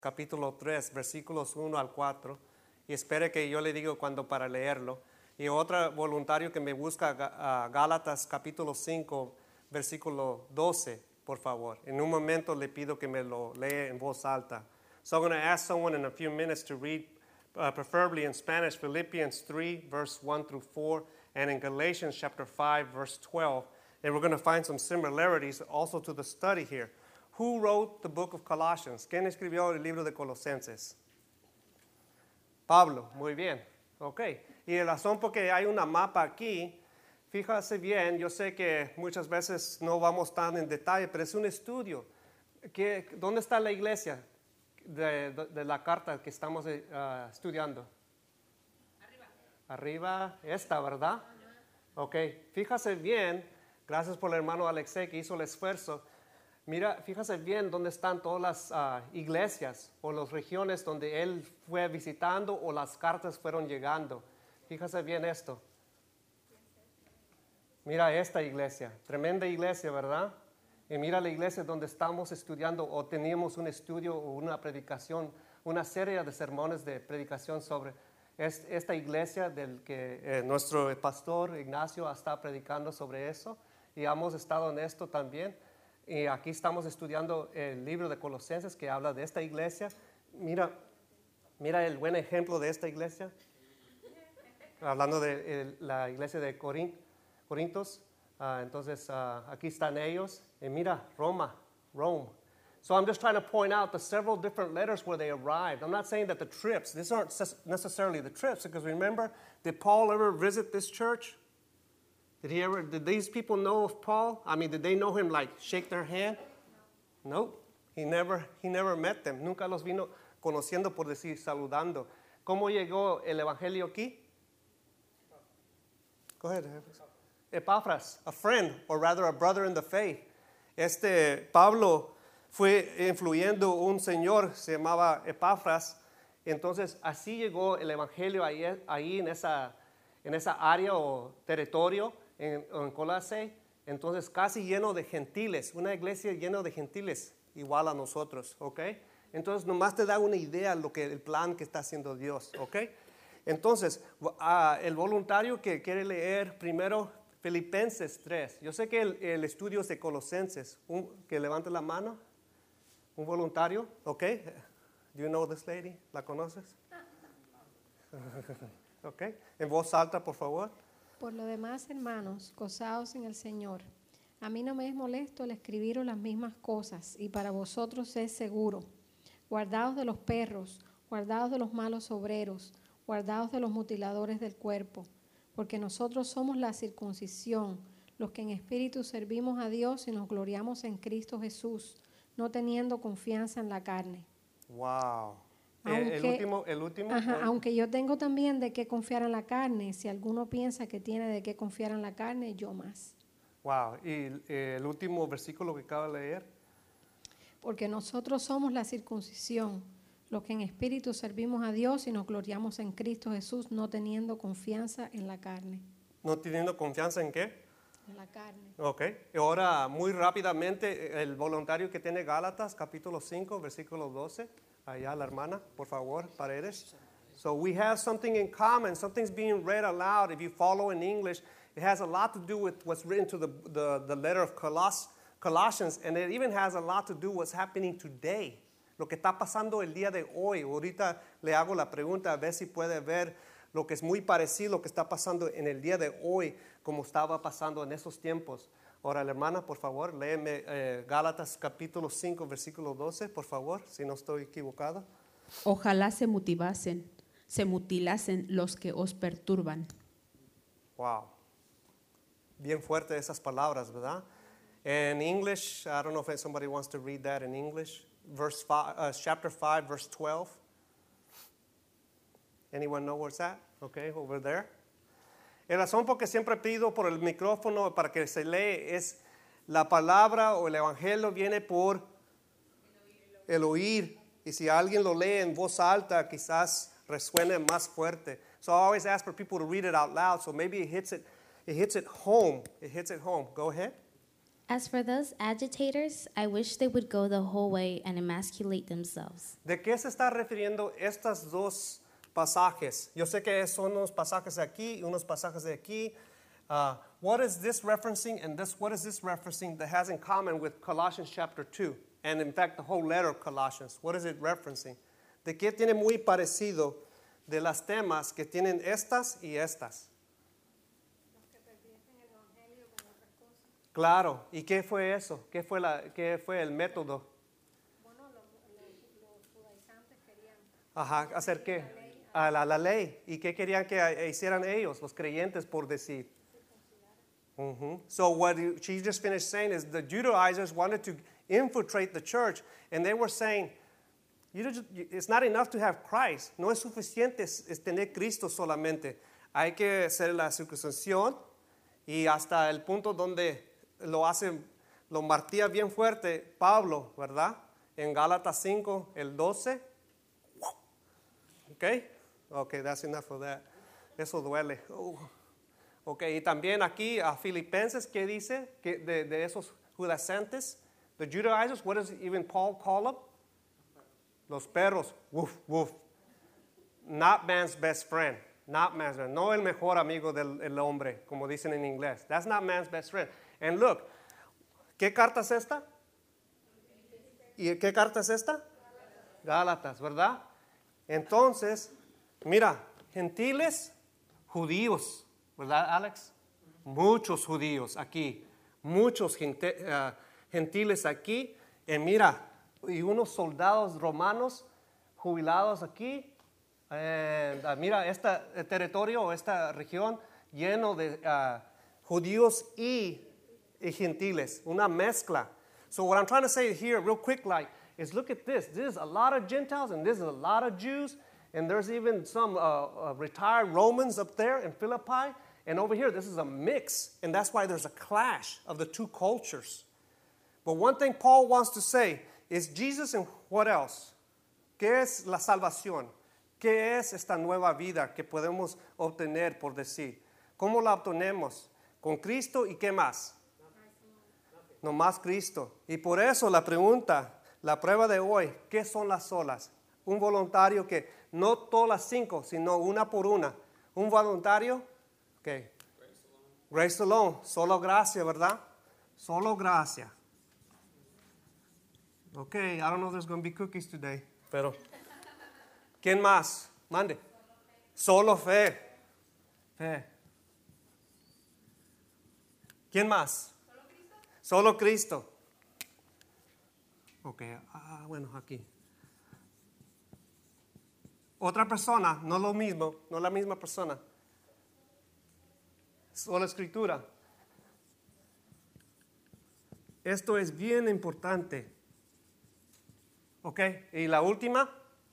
capítulo 3, versículos 1 al 4, y espere que yo le digo cuando para leerlo. Y otro voluntario que me busca Gálatas capítulo 5, versículo 12, por favor. En un momento le pido que me lo lea en voz alta. So I'm going to ask someone in a few minutes to read, preferably in Spanish, Philippians 3, verse 1 through 4, and in Galatians chapter 5, verse 12. And we're going to find some similarities also to the study here. Who wrote the book of Colossians? ¿Quién escribió el libro de Colosenses? Pablo, muy bien. Ok. Y la razón por que hay una mapa aquí, fíjate bien, yo sé que muchas veces no vamos tan en detalle, pero es un estudio. ¿Dónde está la iglesia de la carta que estamos estudiando? Arriba, esta, ¿verdad? Ok. Fíjate bien, gracias por el hermano Alexei que hizo el esfuerzo. Mira, fíjese bien dónde están todas las iglesias o las regiones donde él fue visitando o las cartas fueron llegando. Fíjese bien esto. Mira esta iglesia, tremenda iglesia, ¿verdad? Y mira la iglesia donde estamos estudiando o teníamos un estudio o una predicación, una serie de sermones de predicación sobre esta iglesia del que nuestro pastor Ignacio está predicando sobre eso. Y hemos estado en esto también. Y aquí estamos estudiando el libro de Colosenses que habla de esta iglesia. Mira el buen ejemplo de esta iglesia. Hablando de la iglesia de Corintios. Entonces, aquí están ellos. Y mira, Rome. So I'm just trying to point out the several different letters where they arrived. I'm not saying that the trips, these aren't necessarily the trips, because remember, did Paul ever visit this church? Did these people know of Paul? I mean, did they know him, like, shake their hand? Nope. He never met them. Nunca los vino conociendo, por decir, saludando. ¿Cómo llegó el evangelio aquí? Go ahead. Epafras, a friend, or rather a brother in the faith. Pablo fue influyendo un señor, se llamaba Epafras. Entonces, así llegó el evangelio ahí en esa área o territorio, en Colossae, entonces casi lleno de gentiles, una iglesia llena de gentiles, igual a nosotros, ¿ok? Entonces nomás te da una idea de el plan que está haciendo Dios, ¿ok? Entonces, el voluntario que quiere leer primero Filipenses 3, yo sé que el estudio es de Colosenses, que levante la mano, un voluntario, ¿ok? Do you know this lady? ¿La conoces? ¿Ok? En voz alta, por favor. Por lo demás, hermanos, gozaos en el Señor. A mí no me es molesto el escribiros las mismas cosas, y para vosotros es seguro. Guardaos de los perros, guardaos de los malos obreros, guardaos de los mutiladores del cuerpo, porque nosotros somos la circuncisión, los que en espíritu servimos a Dios y nos gloriamos en Cristo Jesús, no teniendo confianza en la carne. Wow. El último. Aunque yo tengo también de qué confiar en la carne, si alguno piensa que tiene de qué confiar en la carne, yo más. Wow. Y el último versículo que acaba de leer. Porque nosotros somos la circuncisión, los que en espíritu servimos a Dios y nos gloriamos en Cristo Jesús, no teniendo confianza en la carne. ¿No teniendo confianza en qué? En la carne. Ok. Y ahora, muy rápidamente, el voluntario que tiene Gálatas, capítulo 5, versículo 12. Allá la hermana, por favor, Paredes. So we have something in common. Something's being read aloud. If you follow in English, it has a lot to do with what's written to the letter of Colossians, and it even has a lot to do with what's happening today. Lo que está pasando el día de hoy. Ahorita le hago la pregunta a ver si puede ver lo que es muy parecido a lo que está pasando en el día de hoy, como estaba pasando en esos tiempos. Ahora, la hermana, por favor, léeme Gálatas capítulo 5, versículo 12, por favor, si no estoy equivocado. Ojalá se mutilasen los que os perturban. Wow. Bien fuerte esas palabras, ¿verdad? In English, I don't know if somebody wants to read that in English. Chapter 5, verse 12. Anyone know where's that? Okay, over there. La razón por que siempre pido por el micrófono para que se lee es la palabra o el evangelio viene por el oír. Y si alguien lo lee en voz alta, quizás resuene más fuerte. So I always ask for people to read it out loud, so maybe it hits it home. It hits it home. Go ahead. As for those agitators, I wish they would go the whole way and emasculate themselves. ¿De qué se está refiriendo estos dos pasajes? Yo sé que son unos pasajes de aquí y unos pasajes de aquí. What is this referencing and what is this referencing that has in common with Colossians chapter 2? And in fact, the whole letter of Colossians. What is it referencing? ¿De qué tiene muy parecido de las temas que tienen estas y estas? Claro. ¿Y qué fue eso? ¿Qué fue el método? Bueno, los judaizantes querían Ajá, ¿hacer qué? A la ley. ¿Y qué querían que hicieran ellos, los creyentes, por decir? So what she just finished saying is the Judaizers wanted to infiltrate the church, and they were saying, it's not enough to have Christ. No es suficiente es tener Cristo solamente. Hay que hacer la circuncisión y hasta el punto donde lo martía bien fuerte Pablo, ¿verdad? En Gálatas 5, el 12. Okay, that's enough of that. Eso duele. Okay, y también aquí a Filipenses, ¿qué dice? Que de esos judaizantes, the Judaizers, what does even Paul call them? Los perros, woof, woof. Not man's best friend. Not man's friend. No el mejor amigo del hombre, como dicen en inglés. That's not man's best friend. And look, ¿qué carta es esta? ¿Y qué carta es esta? Gálatas, ¿verdad? Entonces, mira, gentiles, judíos, ¿verdad, Alex? Muchos judíos aquí, muchos gentiles aquí, y mira, y unos soldados romanos jubilados aquí. Mira, este territorio, esta región lleno de judíos y gentiles, una mezcla. So what I'm trying to say here, real quick, is look at this. This is a lot of Gentiles and this is a lot of Jews, and there's even some retired Romans up there in Philippi, and over here this is a mix, and that's why there's a clash of the two cultures. But one thing Paul wants to say is Jesus and what else? ¿Qué es la salvación? ¿Qué es esta nueva vida que podemos obtener, por decir? ¿Cómo la obtenemos? Con Cristo y ¿qué más? No más Cristo. Y por eso la pregunta, la prueba de hoy, ¿qué son las olas? Un voluntario que no todas las 5, sino una por una. Un voluntario, ¿qué? Grace alone. Solo gracia, ¿verdad? Solo gracia. Okay, I don't know if there's going to be cookies today, pero ¿quién más? Mande. Solo fe. Fe. ¿Quién más? Solo Cristo. Ok, bueno, aquí. Otra persona, no lo mismo, no la misma persona. Solo Escritura. Esto es bien importante. Ok, y la última.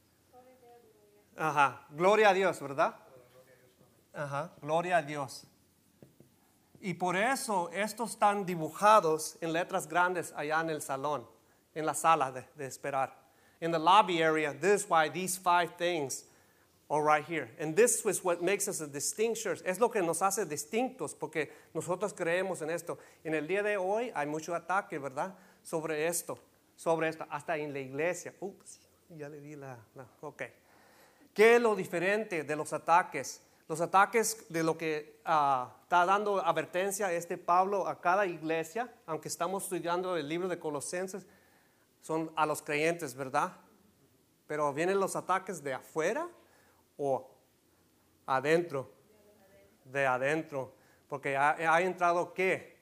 Ajá, gloria a Dios, ¿verdad? Ajá, gloria a Dios. Y por eso estos están dibujados en letras grandes allá en el salón, en la sala de esperar. In the lobby area, this is why these 5 things are right here. And this is what makes us a distinctions. Es lo que nos hace distintos, porque nosotros creemos en esto. En el día de hoy hay mucho ataque, ¿verdad? Sobre esto, hasta en la iglesia. Ups, ya le di ok. ¿Qué es lo diferente de los ataques? Los ataques de lo que está dando advertencia Pablo a cada iglesia, aunque estamos estudiando el libro de Colosenses, son a los creyentes, ¿verdad? Pero ¿vienen los ataques de afuera o adentro? De adentro. Porque ha entrado ¿qué?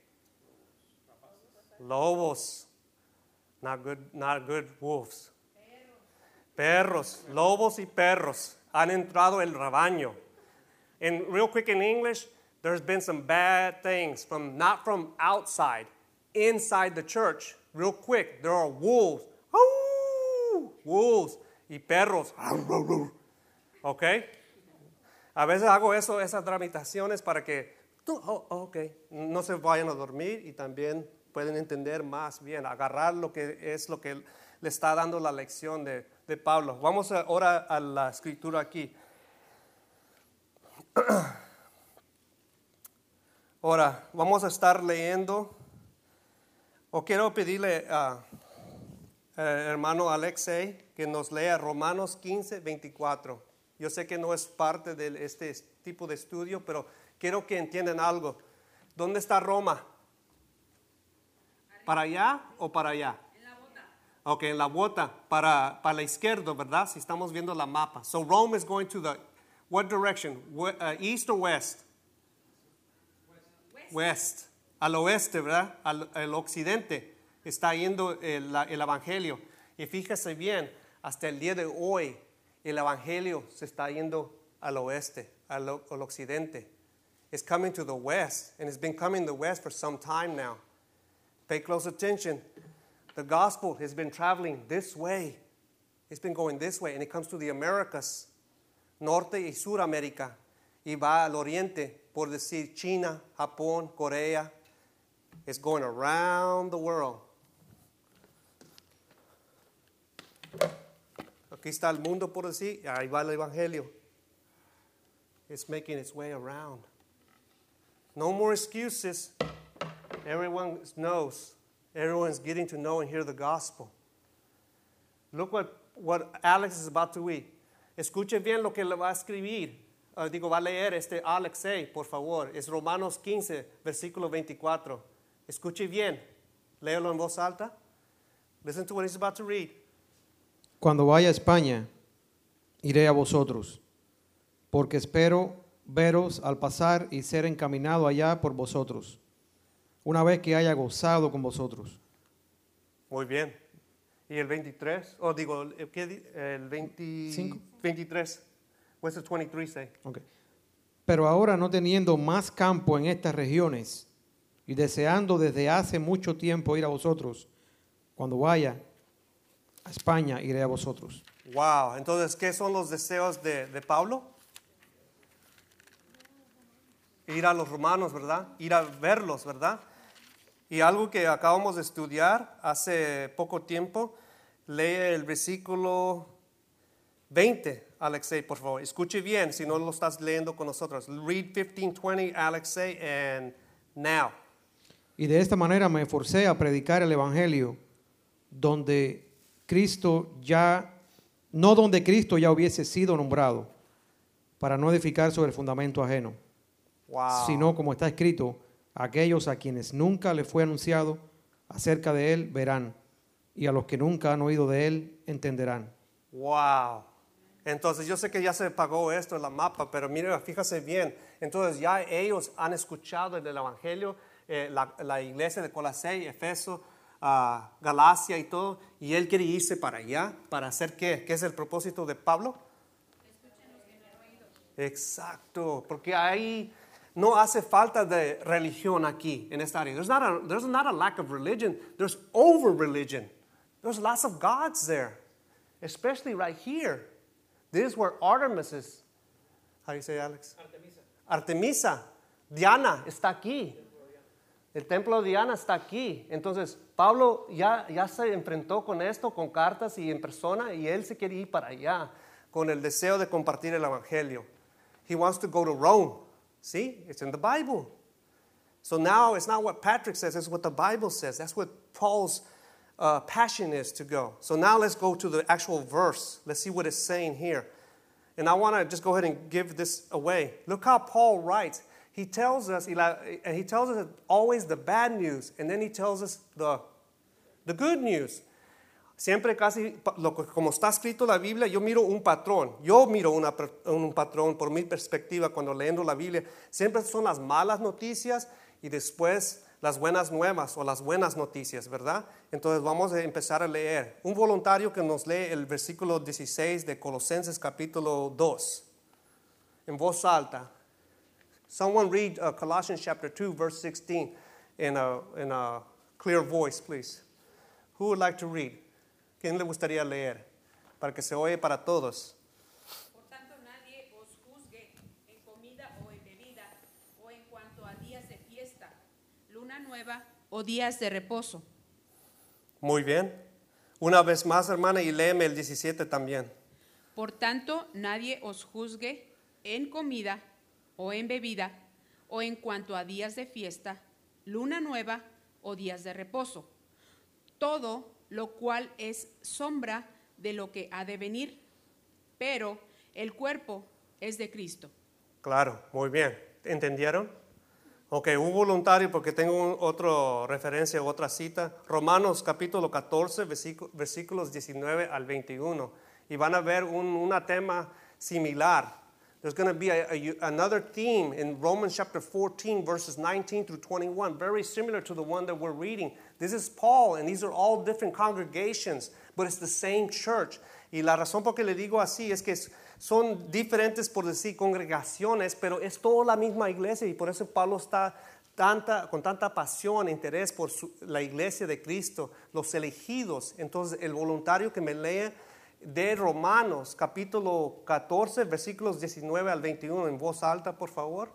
Lobos. Not good wolves. Perros, lobos y perros. Han entrado el rebaño. And real quick in English, there's been some bad things not from outside, inside the church. Real quick, there are wolves. Wolves y perros. ¿Ok? A veces hago esas dramatizaciones para que no se vayan a dormir y también pueden entender más bien, agarrar lo que le está dando la lección de Pablo. Vamos ahora a la escritura aquí. Ahora, vamos a estar leyendo O quiero pedirle a hermano Alexei que nos lea Romanos 15, 24. Yo sé que no es parte de este tipo de estudio, pero quiero que entiendan algo. ¿Dónde está Roma? ¿Para allá o para allá? En la bota. Ok, en la bota, para la izquierda, ¿verdad? Si estamos viendo la mapa. So Rome is going to the, what direction? East or west? West. Al oeste, ¿verdad? Al occidente está yendo el evangelio. Y fíjese bien, hasta el día de hoy, el evangelio se está yendo al oeste, al occidente. It's coming to the west, and it's been coming to the west for some time now. Pay close attention. The gospel has been traveling this way. It's been going this way, and it comes to the Americas, Norte y Suramérica, y va al oriente, por decir China, Japón, Corea. It's going around the world. Aquí está el mundo, por decir, y ahí va el evangelio. It's making its way around. No more excuses. Everyone knows. Everyone's getting to know and hear the gospel. Look what Alex is about to read. Escuche bien lo que le va a escribir. Va a leer Alexei, por favor. Es Romanos 15, versículo 24. Escuche bien. Léelo en voz alta. Listen to what he's about to read. Cuando vaya a España, iré a vosotros, porque espero veros al pasar y ser encaminado allá por vosotros, una vez que haya gozado con vosotros. Muy bien. ¿Y el 23? El 25. 23. What's the 23 say? Okay. Pero ahora no teniendo más campo en estas regiones y deseando desde hace mucho tiempo ir a vosotros, cuando vaya a España iré a vosotros. Wow. Entonces, ¿qué son los deseos de Pablo? Ir a los romanos, ¿verdad? Ir a verlos, ¿verdad? Y algo que acabamos de estudiar hace poco tiempo, lee el versículo 20, Alexei, por favor. Escuche bien si no lo estás leyendo con nosotros. Read 15:20, Alexei, and now. Y de esta manera me esforcé a predicar el evangelio donde Cristo ya hubiese sido nombrado, para no edificar sobre el fundamento ajeno. Wow. Sino como está escrito, aquellos a quienes nunca les fue anunciado acerca de él verán, y a los que nunca han oído de él entenderán. Wow. Entonces yo sé que ya se pagó esto en la mapa, pero mire, fíjese bien. Entonces ya ellos han escuchado el evangelio, la iglesia de Colossae, Efeso, Galacia y todo, y él quiere irse para allá, para hacer ¿qué? ¿Qué es el propósito de Pablo? Escuchen los que no han oído. Exacto, porque ahí no hace falta de religión aquí en esta área. There's not a lack of religion. There's over religion. There's lots of gods there, especially right here. This is where Artemis is. How do you say, Alex? Artemisa. Diana está aquí. El templo de Diana está aquí. Entonces, Pablo ya se enfrentó con esto, con cartas y en persona, y él se quiere ir para allá con el deseo de compartir el evangelio. He wants to go to Rome. See, it's in the Bible. So now it's not what Patrick says, it's what the Bible says. That's what Paul's passion is to go. So now let's go to the actual verse. Let's see what it's saying here. And I want to just go ahead and give this away. Look how Paul writes. He tells us always the bad news, and then he tells us the good news. Siempre casi, como está escrito la Biblia, yo miro un patrón. Yo miro un patrón por mi perspectiva cuando leyendo la Biblia. Siempre son las malas noticias y después las buenas nuevas o las buenas noticias, ¿verdad? Entonces vamos a empezar a leer. Un voluntario que nos lee el versículo 16 de Colosenses capítulo 2 en voz alta. Someone read Colossians chapter 2 verse 16 in a clear voice, please. Who would like to read? ¿Quién le gustaría leer? Para que se oye para todos. Por tanto, nadie os juzgue en comida o en bebida, o en cuanto a días de fiesta, luna nueva o días de reposo. Muy bien. Una vez más, hermana, y léeme el 17 también. Por tanto, nadie os juzgue en comida o en bebida, o en cuanto a días de fiesta, luna nueva o días de reposo, todo lo cual es sombra de lo que ha de venir, pero el cuerpo es de Cristo. Claro, muy bien. ¿Entendieron? Ok, un voluntario porque tengo otra referencia, otra cita. Romanos capítulo 14, versículos 19 al 21. Y van a ver un tema similar. There's going to be another theme in Romans chapter 14, verses 19 through 21, very similar to the one that we're reading. This is Paul, and these are all different congregations, but it's the same church. Y la razón por que le digo así es que son diferentes, por decir, congregaciones, pero es toda la misma iglesia, y por eso Pablo está con tanta pasión, interés por la iglesia de Cristo, los elegidos. Entonces, el voluntario que me lea de Romanos, capítulo 14, versículos 19 al 21, en voz alta, por favor.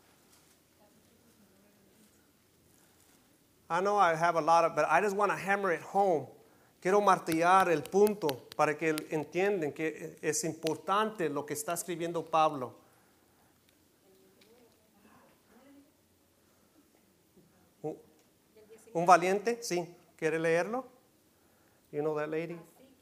I know I have a lot of, but I just want to hammer it home. Quiero martillar el punto para que entiendan que es importante lo que está escribiendo Pablo. ¿Un valiente? Sí. ¿Quiere leerlo? You know that lady?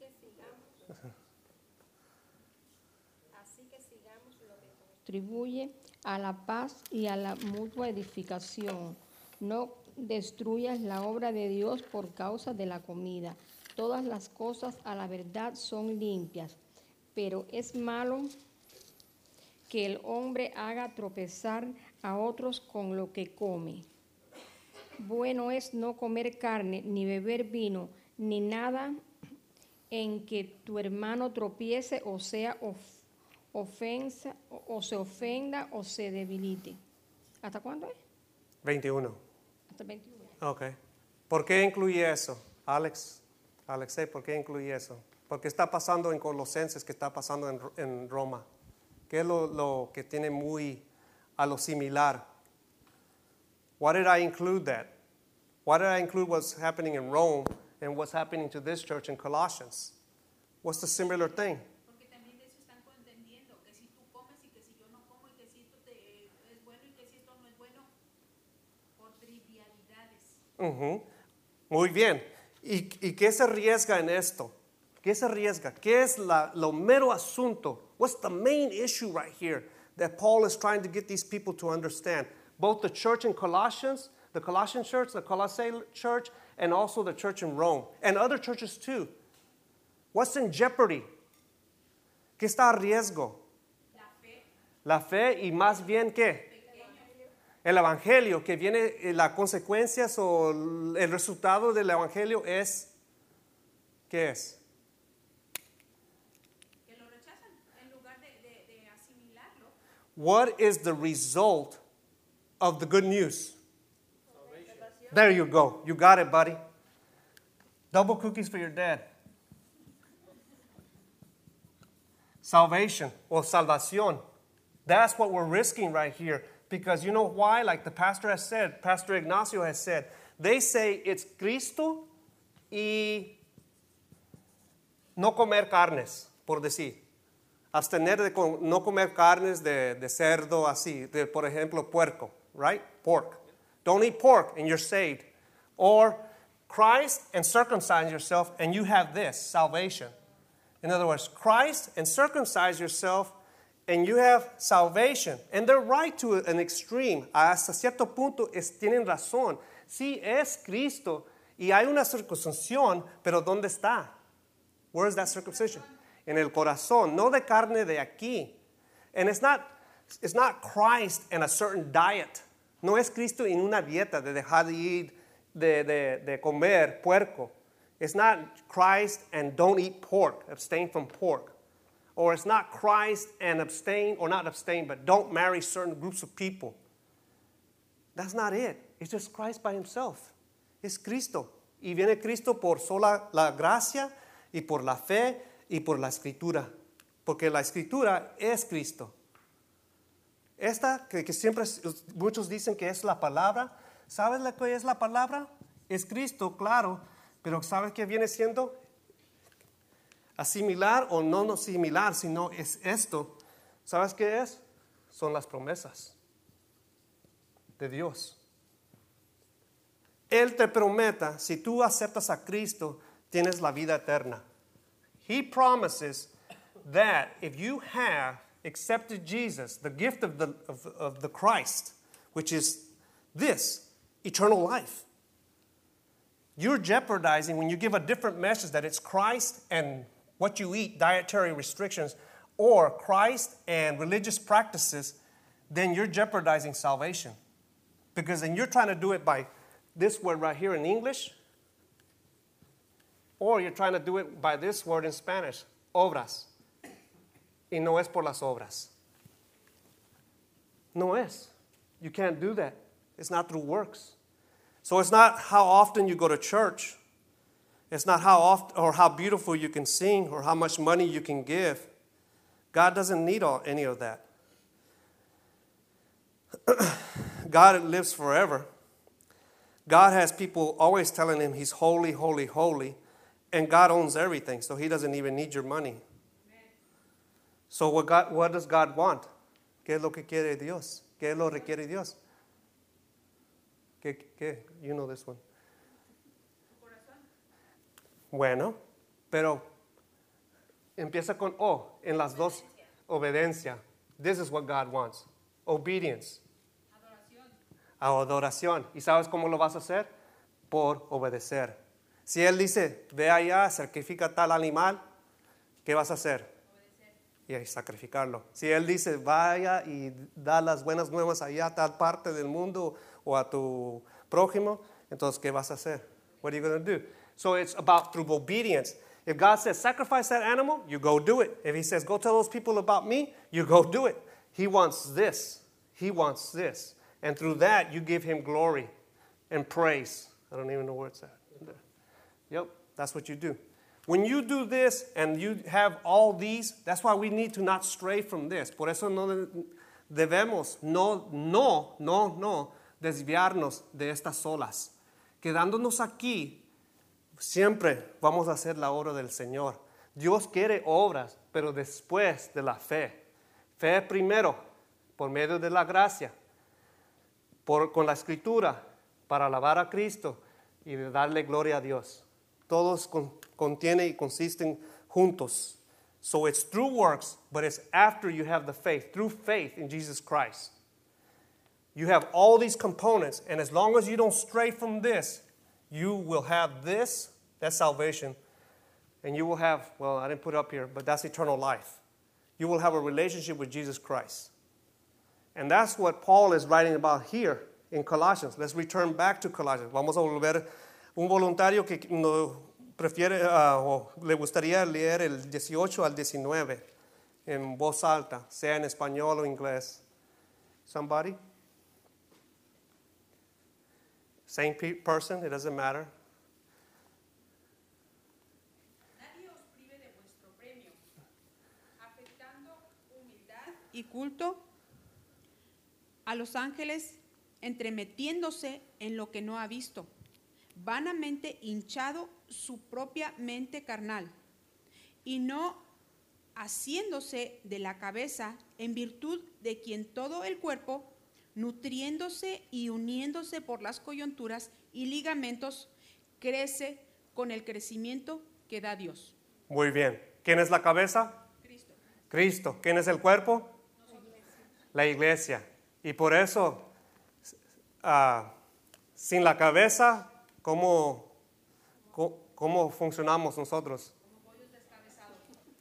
Así que sigamos lo que contribuye a la paz y a la mutua edificación. No destruyas la obra de Dios por causa de la comida. Todas las cosas a la verdad son limpias, pero es malo que el hombre haga tropezar a otros con lo que come. Bueno es no comer carne, ni beber vino, ni nada en que tu hermano tropiece o sea ofensa, o se ofenda o se debilite. ¿Hasta cuándo es? 21. Hasta 21. Ok. ¿Por qué incluye eso? Alexei, ¿por qué incluye eso? Porque está pasando en Colosenses, que está pasando en Roma. ¿Qué es lo que tiene muy a lo similar? Why did I include that? Why did I include what's happening in Rome and what's happening to this church in Colossians? What's the similar thing? Porque también de eso están contendiendo, que si tú comes y que si yo no como y que si esto es bueno y que si esto no es bueno, por trivialidades. Uh-huh. Muy bien. ¿Y qué se arriesga en esto? ¿Qué se arriesga? ¿Qué es lo mero asunto? What's the main issue right here that Paul is trying to get these people to understand? Both the church in Colossians, the Colossian church, the Colossae church, and also the church in Rome, and other churches too. What's in jeopardy? ¿Qué está a riesgo? La fe y más bien ¿qué? El evangelio, que viene, las consecuencias o el resultado del evangelio es, ¿qué es? Que lo rechazan en lugar de asimilarlo. What is the result of the good news? There you go. You got it, buddy. Double cookies for your dad. Salvation or salvación. That's what we're risking right here. Because you know why? Like the pastor has said, Pastor Ignacio has said, they say it's Cristo y no comer carnes, por decir. Abstener de no comer carnes de cerdo, así, por ejemplo, puerco, right? Pork. Don't eat pork and you're saved. Or Christ and circumcise yourself and you have this, salvation. In other words, Christ and circumcise yourself and you have salvation. And they're right to an extreme. Hasta cierto punto tienen razón. Sí, es Cristo y hay una circuncisión, pero ¿dónde está? Where is that circumcision? En el corazón, no de carne de aquí. And it's not Christ and a certain diet. No es Cristo en una dieta de dejar de ir, de comer puerco. It's not Christ and don't eat pork, abstain from pork. Or it's not Christ and abstain, or not abstain, but don't marry certain groups of people. That's not it. It's just Christ by himself. Es Cristo. Y viene Cristo por sola la gracia y por la fe y por la escritura. Porque la escritura es Cristo. Esta que siempre muchos dicen que es la palabra. ¿Sabes lo que es la palabra? Es Cristo, claro. Pero ¿sabes qué viene siendo? Asimilar o no similar, sino es esto. ¿Sabes qué es? Son las promesas de Dios. Él te prometa, si tú aceptas a Cristo, tienes la vida eterna. He promises that if you have accepted Jesus, the gift of the Christ, which is this, eternal life, you're jeopardizing when you give a different message that it's Christ and what you eat, dietary restrictions, or Christ and religious practices, then you're jeopardizing salvation. Because then you're trying to do it by this word right here in English, or you're trying to do it by this word in Spanish, obras. Y no es por las obras. No es. You can't do that. It's not through works. So it's not how often you go to church. It's not how often or how beautiful you can sing or how much money you can give. God doesn't need any of that. God lives forever. God has people always telling him he's holy, holy, holy. And God owns everything, so he doesn't even need your money. So what does God want? ¿Qué es lo que quiere Dios? ¿Qué es lo que requiere Dios? ¿Qué? You know this one. Bueno, pero empieza con O en las dos. Obediencia. This is what God wants. Obedience. Adoración. ¿Y sabes cómo lo vas a hacer? Por obedecer. Si Él dice, ve allá, sacrifica tal animal, ¿qué vas a hacer? Obedecer. Y sacrificarlo. Si Él dice, vaya y da las buenas nuevas allá a tal parte del mundo o a tu prójimo, entonces, ¿qué vas a hacer? What are you going to do? So it's about through obedience. If God says, sacrifice that animal, you go do it. If he says, go tell those people about me, you go do it. He wants this. He wants this. And through that, you give him glory and praise. I don't even know where it's at. Yep, that's what you do. When you do this and you have all these, that's why we need to not stray from this. Por eso no debemos desviarnos de estas olas. Quedándonos aquí, siempre vamos a hacer la obra del Señor. Dios quiere obras, pero después de la fe. Fe primero, por medio de la gracia, con la escritura, para alabar a Cristo y de darle gloria a Dios. Todos contienen y consisten juntos. So it's through works, but it's after you have the faith, through faith in Jesus Christ. You have all these components, and as long as you don't stray from this, you will have this, that's salvation, and you will have, well, I didn't put it up here, but that's eternal life. You will have a relationship with Jesus Christ. And that's what Paul is writing about here in Colossians. Let's return back to Colossians. Vamos a volver. Un voluntario que no prefiere o le gustaría leer el 18 al 19 en voz alta, sea en español o inglés. Somebody? Same person, it doesn't matter. Nadie os prive de vuestro premio, afectando humildad y culto a los ángeles, entremetiéndose en lo que no ha visto, vanamente hinchado su propia mente carnal, y no haciéndose de la cabeza, en virtud de quien todo el cuerpo, nutriéndose y uniéndose por las coyunturas y ligamentos, crece con el crecimiento que da Dios. Muy bien. ¿Quién es la cabeza? Cristo. Cristo. ¿Quién es el cuerpo? La iglesia. Y por eso, sin la cabeza, ¿cómo funcionamos nosotros? Como pollos descabezados.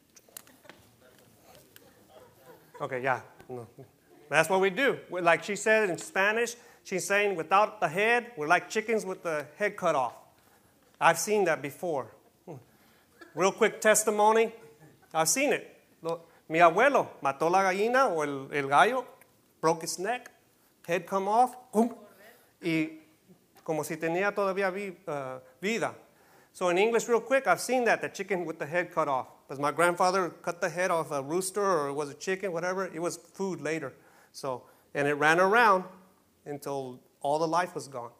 Okay, yeah. No. That's what we do. Like she said in Spanish, she's saying without the head, we're like chickens with the head cut off. I've seen that before. Real quick testimony. I've seen it. Mi abuelo mató la gallina o el gallo, broke its neck, head come off, y como si tenía todavía vida. So in English, real quick, I've seen that, the chicken with the head cut off. Because my grandfather cut the head off a rooster or it was a chicken, whatever. It was food later. So, and it ran around until all the life was gone.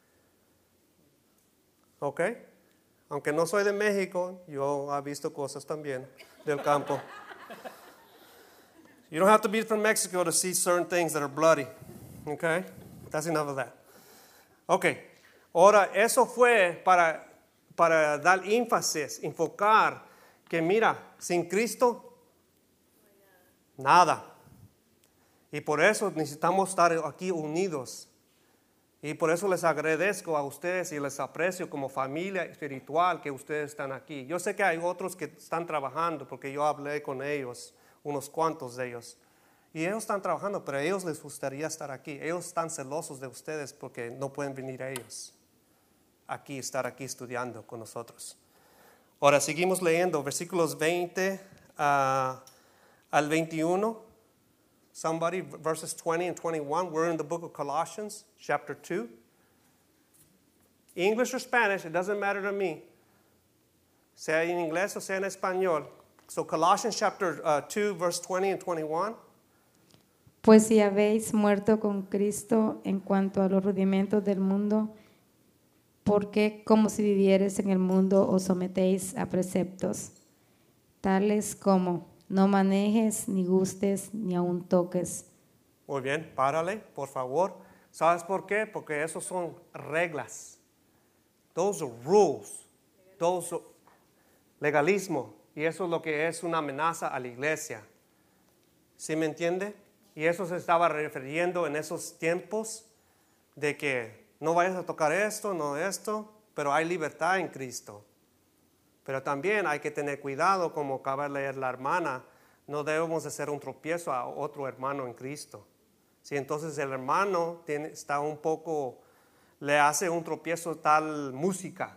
Okay? Aunque no soy de México, yo he visto cosas también del campo. You don't have to be from Mexico to see certain things that are bloody. Okay? That's enough of that. Okay. Ahora, eso fue para dar énfasis, enfocar que mira, sin Cristo, nada. Y por eso necesitamos estar aquí unidos. Y por eso les agradezco a ustedes y les aprecio como familia espiritual que ustedes están aquí. Yo sé que hay otros que están trabajando porque yo hablé con ellos, unos cuantos de ellos. Y ellos están trabajando, pero a ellos les gustaría estar aquí. Ellos están celosos de ustedes porque no pueden venir a ellos. Aquí, estar aquí estudiando con nosotros. Ahora seguimos leyendo versículos 20 al 21. Somebody, verses 20 and 21. We're in the book of Colossians, chapter 2. English or Spanish, it doesn't matter to me. Sea en inglés o sea en español. So Colossians chapter 2, verse 20 and 21. Pues si habéis muerto con Cristo en cuanto a los rudimentos del mundo, ¿por qué, como si vivierais en el mundo, os sometéis a preceptos, tales como no manejes, ni gustes, ni aun toques? Muy bien, párale, por favor. ¿Sabes por qué? Porque esos son reglas. Those are rules. Those are legalismo. Y eso es lo que es una amenaza a la iglesia. ¿Sí me entiende? Y eso se estaba refiriendo en esos tiempos de que no vayas a tocar esto, no esto, pero hay libertad en Cristo. Pero también hay que tener cuidado, como acaba de leer la hermana, no debemos hacer un tropiezo a otro hermano en Cristo. Si entonces el hermano está un poco, le hace un tropiezo tal música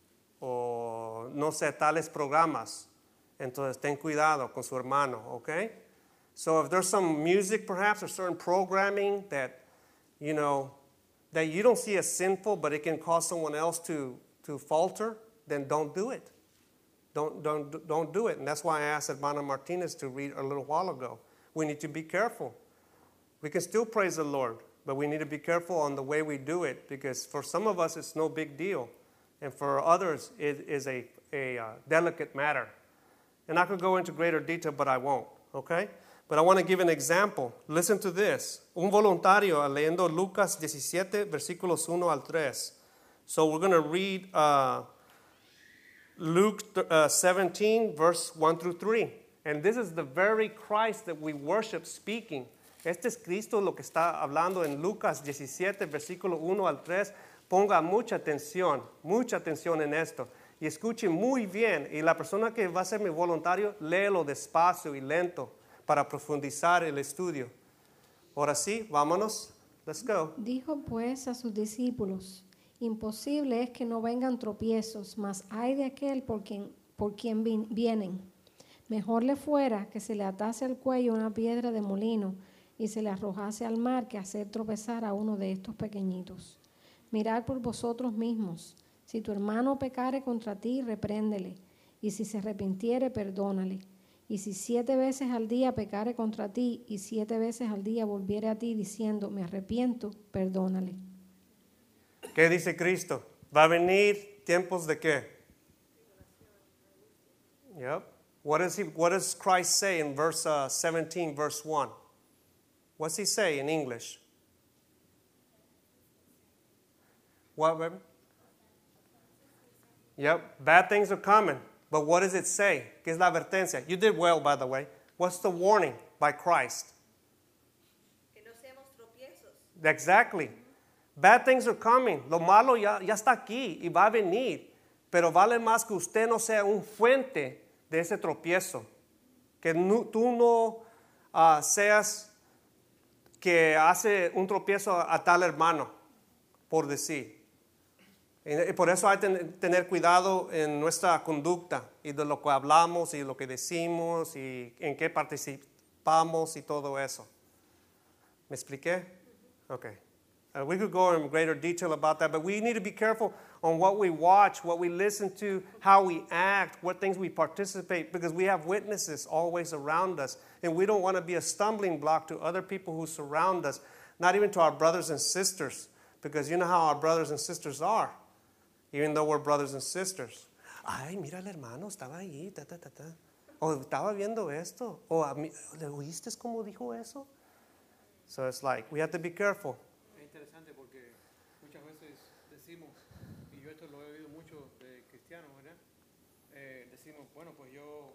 o no sé, tales programas, entonces ten cuidado con su hermano, ¿ok? So if there's some music perhaps or certain programming that, you know, that you don't see as sinful, but it can cause someone else to falter, then don't do it. Don't do it. And that's why I asked Hermana Martinez to read a little while ago. We need to be careful. We can still praise the Lord, but we need to be careful on the way we do it, because for some of us it's no big deal, and for others it is a delicate matter. And I could go into greater detail, but I won't, okay? But I want to give an example. Listen to this. Un voluntario leyendo Lucas 17, versículos 1 al 3. So we're going to read Luke 17, verse 1 through 3. And this is the very Christ that we worship speaking. Este es Cristo lo que está hablando en Lucas 17, versículo 1 al 3. Ponga mucha atención en esto. Y escuche muy bien. Y la persona que va a ser mi voluntario, léelo despacio y lento para profundizar el estudio. Ahora sí, vámonos. Let's go. Dijo pues a sus discípulos: imposible es que no vengan tropiezos, mas hay de aquel por quien vienen. Mejor le fuera que se le atase al cuello una piedra de molino y se le arrojase al mar que hacer tropezar a uno de estos pequeñitos. Mirad por vosotros mismos. Si tu hermano pecare contra ti, repréndele, y si se arrepintiere, perdónale. Y si 7 veces al día pecare contra ti, y 7 veces al día volviere a ti diciendo, me arrepiento, perdónale. ¿Qué dice Cristo? ¿Va a venir tiempos de qué? Yep. What does Christ say in verse 17, verse 1? What's he say in English? What, baby? Yep, bad things are coming. But what does it say? ¿Qué es la advertencia? You did well, by the way. What's the warning by Christ? Que no seamos tropiezos. Exactly. Bad things are coming. Lo malo ya está aquí y va a venir. Pero vale más que usted no sea un fuente de ese tropiezo. Que tú no seas que hace un tropiezo a tal hermano, por decir. Y por eso hay que tener cuidado en nuestra conducta y de lo que hablamos y lo que decimos y en qué participamos y todo eso. ¿Me expliqué? Okay. We could go in greater detail about that, but we need to be careful on what we watch, what we listen to, how we act, what things we participate, because we have witnesses always around us, and we don't want to be a stumbling block to other people who surround us, not even to our brothers and sisters, because you know how our brothers and sisters are, even though we're brothers and sisters. Ay, mira el hermano, estaba ahí, ta, ta, ta, ta. O estaba viendo esto. O a mí, ¿le oíste cómo dijo eso? So it's like, we have to be careful. Es interesante porque muchas veces decimos, yo esto lo he oído mucho de cristianos, ¿verdad? Decimos, bueno, pues yo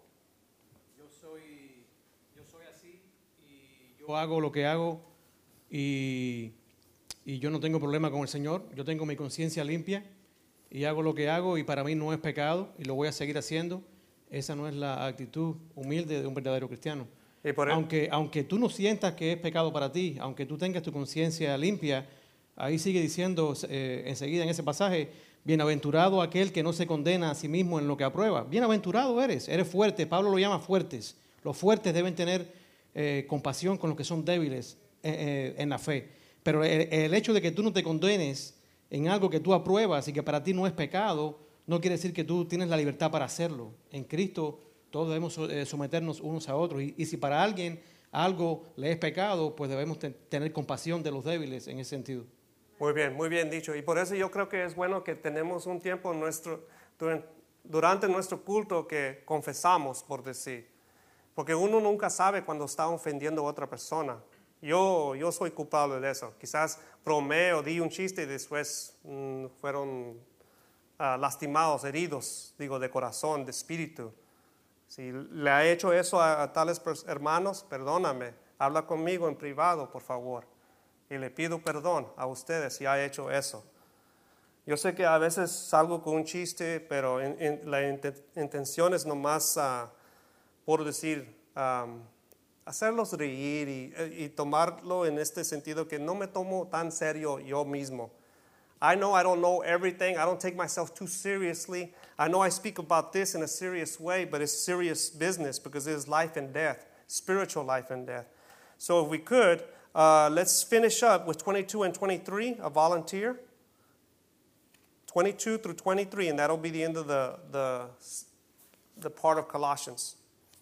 soy así y yo hago lo que hago y yo no tengo problema con el Señor. Yo tengo mi conciencia limpia y hago lo que hago y para mí no es pecado y lo voy a seguir haciendo. Esa no es la actitud humilde de un verdadero cristiano. Y por Aunque tú no sientas que es pecado para ti, aunque tú tengas tu conciencia limpia, ahí sigue diciendo enseguida en ese pasaje, bienaventurado aquel que no se condena a sí mismo en lo que aprueba. Bienaventurado eres fuerte. Pablo lo llama fuertes. Los fuertes deben tener compasión con los que son débiles en la fe. Pero el hecho de que tú no te condenes en algo que tú apruebas y que para ti no es pecado, no quiere decir que tú tienes la libertad para hacerlo. En Cristo todos debemos someternos unos a otros. Y si para alguien algo le es pecado, pues debemos tener compasión de los débiles en ese sentido. Muy bien dicho. Y por eso yo creo que es bueno que tenemos un tiempo durante nuestro culto que confesamos, por decir. Porque uno nunca sabe cuando está ofendiendo a otra persona. Yo soy culpable de eso. Quizás bromeé o di un chiste y después fueron lastimados, heridos, digo, de corazón, de espíritu. Si le ha hecho eso a tales hermanos, perdóname. Habla conmigo en privado, por favor. Y le pido perdón a ustedes si ha hecho eso. Yo sé que a veces salgo con un chiste, pero la intención es nomás, por decir, hacerlos reír y tomarlo en este sentido que no me tomo tan serio yo mismo. I know I don't know everything. I don't take myself too seriously. I know I speak about this in a serious way, but it's serious business because it is life and death, spiritual life and death. So if we could, let's finish up with 22 and 23, a volunteer. 22 through 23, and that'll be the end of the part of Colossians.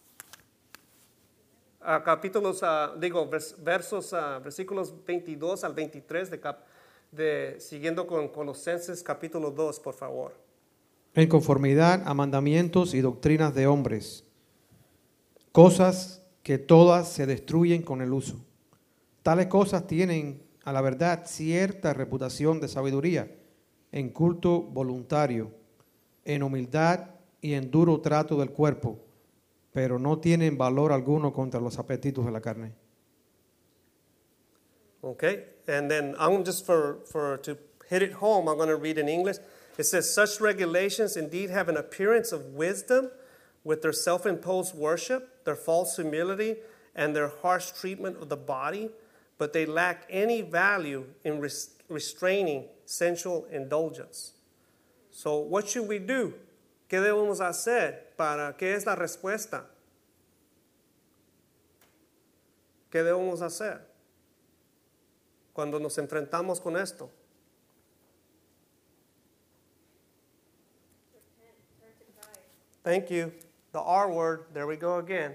Versículos 22 al 23 siguiendo con Colosenses capítulo 2, por favor. En conformidad a mandamientos y doctrinas de hombres, cosas que todas se destruyen con el uso. Tales cosas tienen, a la verdad, cierta reputación de sabiduría, en culto voluntario, en humildad y en duro trato del cuerpo, pero no tienen valor alguno contra los apetitos de la carne. Okay, and then I'm just to hit it home, I'm going to read in English. It says, such regulations indeed have an appearance of wisdom with their self-imposed worship, their false humility, and their harsh treatment of the body, but they lack any value in restraining sensual indulgence. So what should we do? ¿Qué debemos hacer? ¿Qué es la respuesta? ¿Qué debemos hacer cuando nos enfrentamos con esto? Thank you. The R word, there we go again.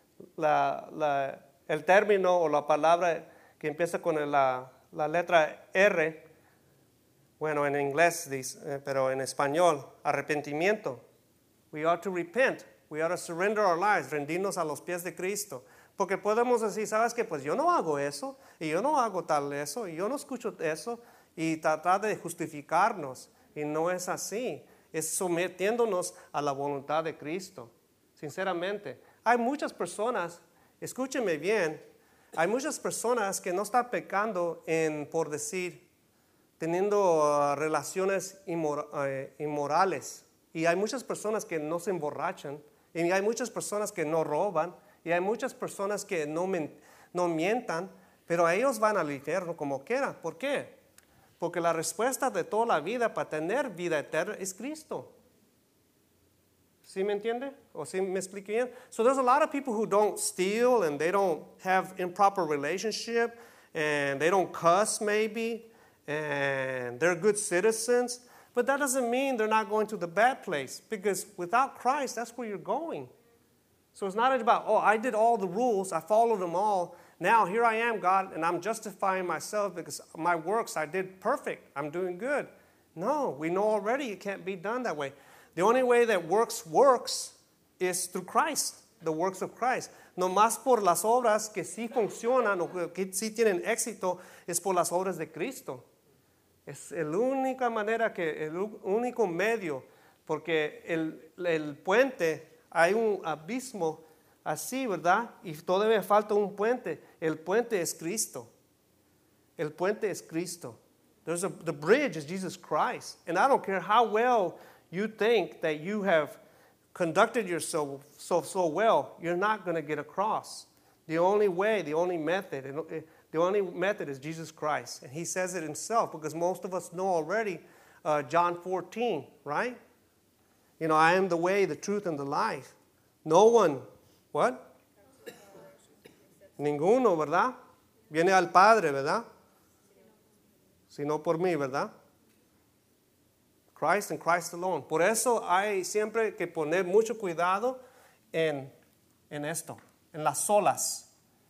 El término o la palabra que empieza con la letra R, bueno, en inglés, pero en español, arrepentimiento. We ought to repent. We ought to surrender our lives, rendirnos a los pies de Cristo. Porque podemos decir, ¿sabes qué? Pues yo no hago eso, y yo no hago tal eso, y yo no escucho eso, y tratar de justificarnos. Y no es así. Es sometiéndonos a la voluntad de Cristo. Sinceramente, hay muchas personas, escúchenme bien, hay muchas personas que no están pecando por decir, teniendo relaciones inmorales. Y hay muchas personas que no se emborrachan, y hay muchas personas que no roban, y hay muchas personas que no mientan, pero ellos van al infierno como quieran. ¿Por qué? Porque la respuesta de toda la vida para tener vida eterna es Cristo. ¿Sí me entiende? ¿O sí me expliqué bien? So there's a lot of people who don't steal and they don't have improper relationship and they don't cuss maybe and they're good citizens. But that doesn't mean they're not going to the bad place because without Christ, that's where you're going. So it's not about, oh, I did all the rules, I followed them all. Now here I am, God, and I'm justifying myself because my works I did perfect. I'm doing good. No, we know already it can't be done that way. The only way that works is through Christ, the works of Christ. No más por las obras que sí funcionan o que sí tienen éxito, es por las obras de Cristo. Es la única manera, el único medio, porque el puente, hay un abismo así, ¿verdad? Y todavía falta un puente. El puente es Cristo. El puente es Cristo. The bridge is Jesus Christ. And I don't care how well you think that you have conducted yourself so well, you're not going to get across. The only way, the only method is Jesus Christ. And he says it himself, because most of us know already John 14, right? You know, I am the way, the truth, and the life. No one, what? Ninguno, ¿verdad? Viene al Padre, ¿verdad? Sino por mí, ¿verdad? Christ and Christ alone. Por eso hay siempre que poner mucho cuidado en esto, en las solas.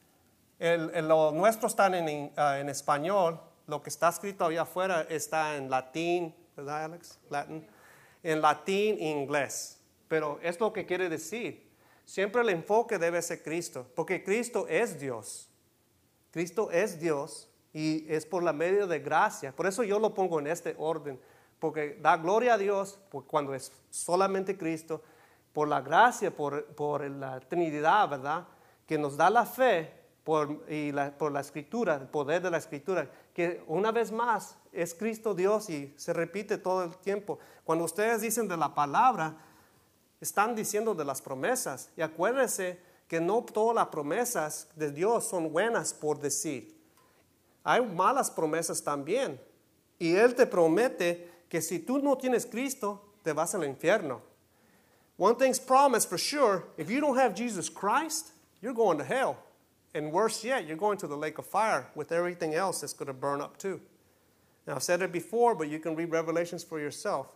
Lo nuestro está en español, lo que está escrito allá afuera está en latín, ¿verdad, Alex? Latin. En latín e inglés. Pero es lo que quiere decir. Siempre el enfoque debe ser Cristo, porque Cristo es Dios. Cristo es Dios y es por la medio de gracia. Por eso yo lo pongo en este orden, porque da gloria a Dios cuando es solamente Cristo, por la gracia, por la Trinidad, ¿verdad? Que nos da la fe por la Escritura, el poder de la Escritura, que una vez más es Cristo Dios y se repite todo el tiempo. Cuando ustedes dicen de la palabra, están diciendo de las promesas. Y acuérdense que no todas las promesas de Dios son buenas por decir. Hay malas promesas también. Y Él te promete que si tú no tienes Cristo, te vas al infierno. One thing's promised for sure, if you don't have Jesus Christ, you're going to hell. And worse yet, you're going to the lake of fire with everything else that's going to burn up too. Now, I've said it before, but you can read Revelations for yourself.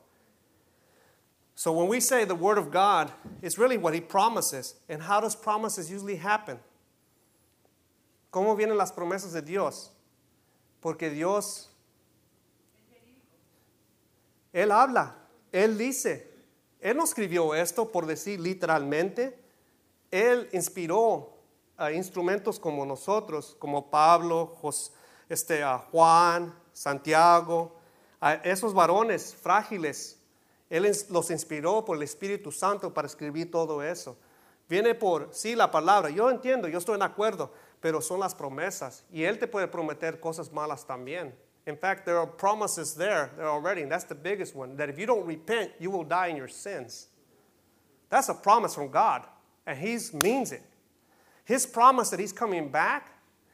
So when we say the Word of God, it's really what He promises. And how does promises usually happen? ¿Cómo vienen las promesas de Dios? Porque Dios, Él habla, Él dice. Él no escribió esto por decir literalmente. Él inspiró a instrumentos como nosotros, como Pablo, Juan, Santiago, a esos varones frágiles. Él los inspiró por el Espíritu Santo para escribir todo eso. Viene por, sí, la palabra. Yo entiendo, yo estoy en acuerdo, pero son las promesas. Y Él te puede prometer cosas malas también. In fact, there are promises there already, and that's the biggest one, that if you don't repent, you will die in your sins. That's a promise from God, and He means it. His promise that He's coming back.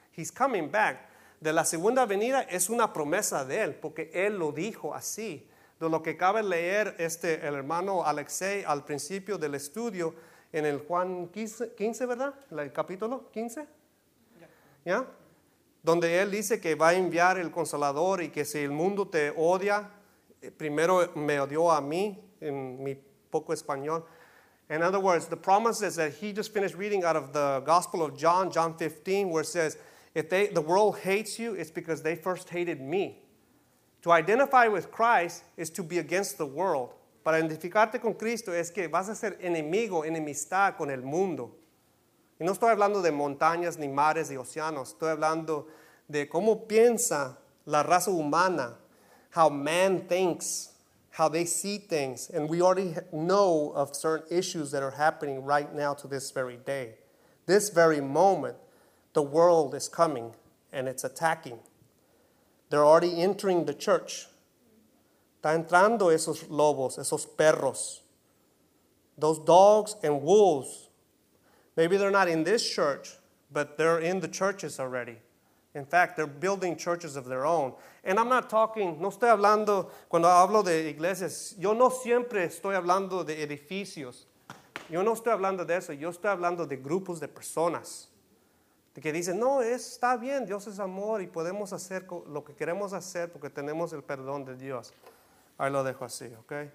De la segunda venida es una promesa de Él, porque Él lo dijo así. De lo que cabe leer el hermano Alexei al principio del estudio en el Juan 15, ¿verdad? El capítulo 15. ¿Ya? Donde él dice que va a enviar el Consolador y que si el mundo te odia, primero me odió a mí, en mi poco español. In other words, the promise is that he just finished reading out of the Gospel of John, John 15, where it says, if the world hates you, it's because they first hated me. To identify with Christ is to be against the world. Para identificarte con Cristo es que vas a ser enemistad con el mundo. Y no estoy hablando de montañas, ni mares, ni océanos. Estoy hablando de cómo piensa la raza humana, how man thinks, how they see things. And we already know of certain issues that are happening right now to this very day. This very moment, the world is coming and it's attacking. They're already entering the church. Está entrando esos lobos, esos perros. Those dogs and wolves. Maybe they're not in this church, but they're in the churches already. In fact, they're building churches of their own. And I'm not talking, no estoy hablando, cuando hablo de iglesias, yo no siempre estoy hablando de edificios. Yo no estoy hablando de eso, yo estoy hablando de grupos de personas. De que dicen, no, está bien, Dios es amor y podemos hacer lo que queremos hacer porque tenemos el perdón de Dios. Ahí lo dejo así, ¿ok?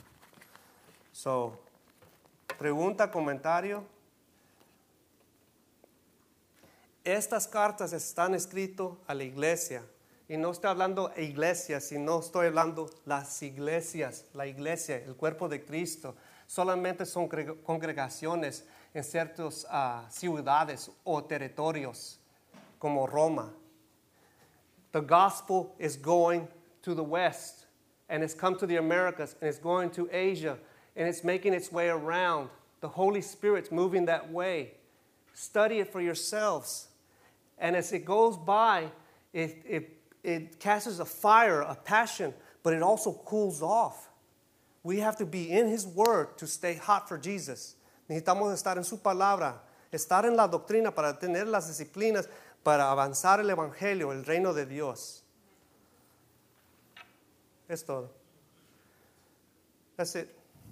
So, pregunta, comentario. Estas cartas están escritas a la iglesia. Y no estoy hablando de iglesias, sino estoy hablando de las iglesias. La iglesia, el cuerpo de Cristo. Solamente son congregaciones en ciertas ciudades o territorios como Roma. The gospel is going to the West, and it's come to the Americas, and it's going to Asia, and it's making its way around. The Holy Spirit's moving that way. Study it for yourselves. And as it goes by, it casts a fire, a passion, but it also cools off. We have to be in His Word to stay hot for Jesus. Necesitamos estar en su palabra, estar en la doctrina para tener las disciplinas, para avanzar el Evangelio, el reino de Dios. Es todo. That's it.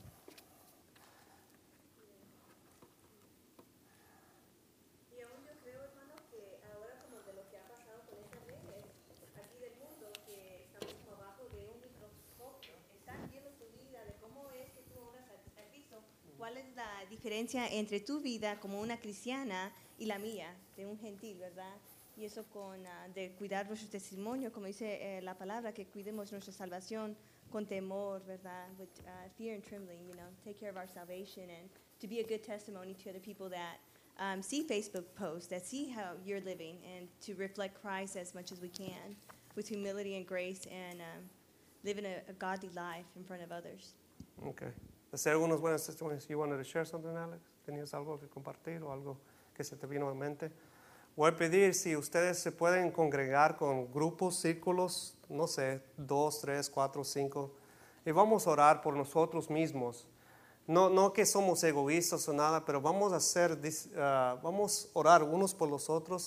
Y aún yo creo, hermano, que ahora como de lo que ha pasado con estas leyes aquí del mundo, que estamos como abajo de un microscopio, están viendo tu vida, de cómo es que tú oras al Cristo, cuál es la diferencia entre tu vida como una cristiana y la mía, de un gentil, ¿verdad? Y eso con de cuidar nuestro testimonio, como dice la palabra, que cuidemos nuestra salvación con temor, ¿verdad? With fear and trembling, you know, take care of our salvation and to be a good testimony to other people that see Facebook posts, that see how you're living, and to reflect Christ as much as we can with humility and grace, and living a godly life in front of others. Okay. Hacer algunos buenos testimonios. You wanted to share something, Alex? ¿Tenías algo que compartir o algo que se te vino a mente? Voy a pedir si ustedes se pueden congregar con grupos, círculos, no sé, 2, 3, 4, 5, y vamos a orar por nosotros mismos. No que somos egoístas o nada, pero vamos a orar unos por los otros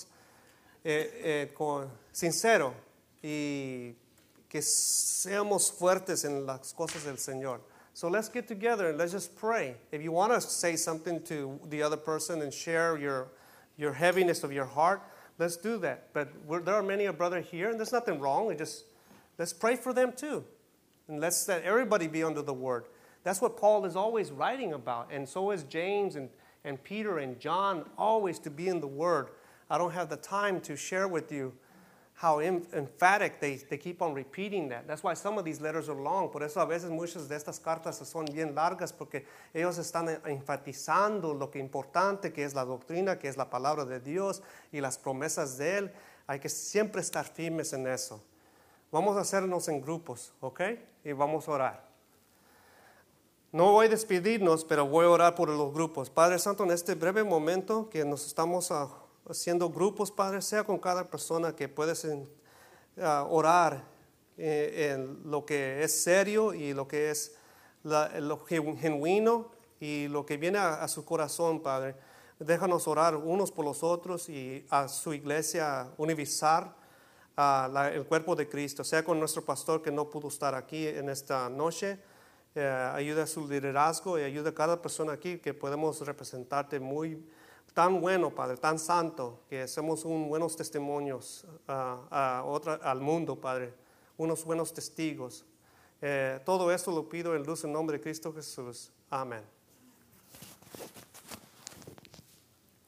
sincero y que seamos fuertes en las cosas del Señor. So let's get together and let's just pray. If you want to say something to the other person and share your heaviness of your heart, let's do that. But there are many a brother here, and there's nothing wrong. Let's pray for them too. And let's let everybody be under the word. That's what Paul is always writing about. And so is James and Peter and John, always to be in the word. I don't have the time to share with you how emphatic they keep on repeating that. That's why some of these letters are long. Por eso a veces muchas de estas cartas son bien largas, porque ellos están enfatizando lo que importante que es la doctrina, que es la palabra de Dios y las promesas de Él. Hay que siempre estar firmes en eso. Vamos a hacernos en grupos, ¿ok? Y vamos a orar. No voy a despedirnos, pero voy a orar por los grupos. Padre Santo, en este breve momento que nos estamos haciendo grupos, Padre, sea con cada persona que puedes orar en lo que es serio y lo que es lo genuino y lo que viene a su corazón, Padre. Déjanos orar unos por los otros y a su iglesia universal, el cuerpo de Cristo. Sea con nuestro pastor que no pudo estar aquí en esta noche. Ayuda a su liderazgo y ayuda a cada persona aquí que podemos representarte tan bueno, Padre, tan santo, que hacemos buenos testimonios al mundo, Padre, unos buenos testigos. Todo esto lo pido en luz en nombre de Cristo Jesús. Amén.